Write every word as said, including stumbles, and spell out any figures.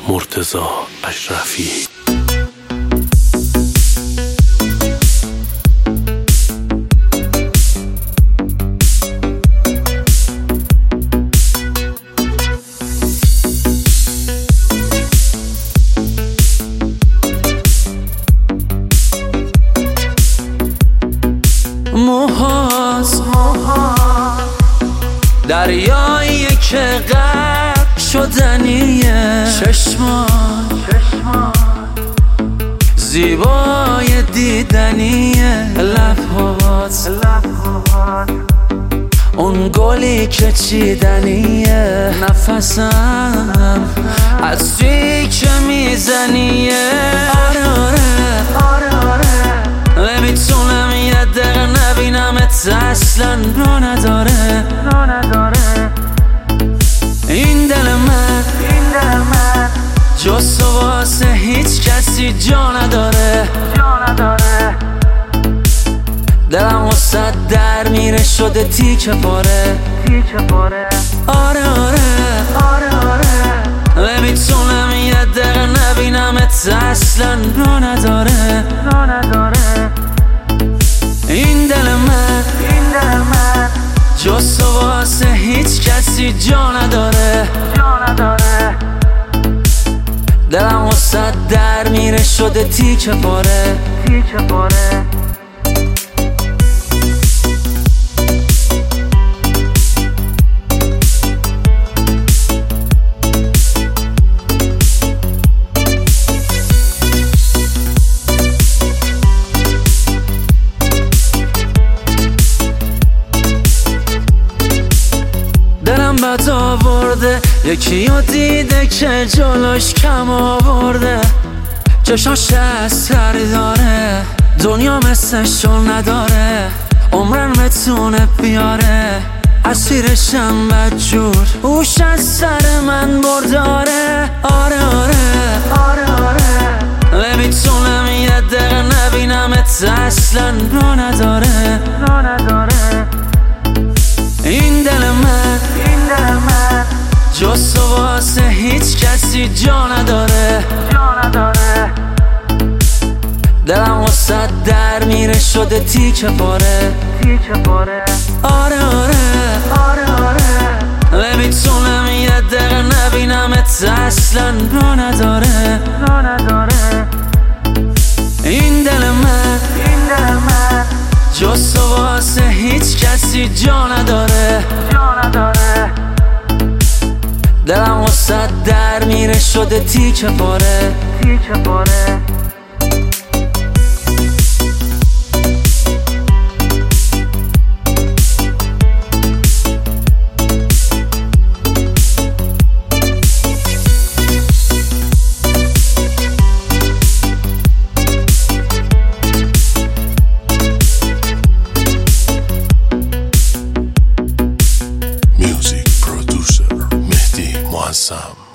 مرتضی اشرفی. موهاز دریایی که غرق شدنیه، چشمان زیبای دیدنیه، لبهات اون گلی که چیدنیه، نفسم از توی که میزنیه. آره آره آره نمیتونم یه دقیقه نبینمت، اصلا رو نداره این دل من جز تو واسه هیچ کسی جا نداره. دلم واسه در میره شده تیکه پاره. آره آره نمیتونم یه دقیقه نبینمت، اصلا رو نداره این دل من جز تو واسه هیچ کسی جا نداره. دلم واسه در میره شده تیکه پاره. دلم بد آورده یکی رو دیده که جلوش کم آورده، چشاش اثری داره، دنیا مثلشو نداره، عمرن بتونه بیاره، اسیرشم بدجور، اوش از سر من برداره. آره آره نمیتونم یه دقیقه نبینمت، اصلا رو نداره این دل من جز تو واسه هیچ کسی جا نداره. دلم واسه در میره شده تیکه پاره. آره آره نمیتونم یه دقیقه نبینمت، اصلا رو نداره این دل من جز تو واسه هیچ کسی جا نداره. دلم واسه در میره شده تیکه پاره. Music producer Mehdi Muazzam.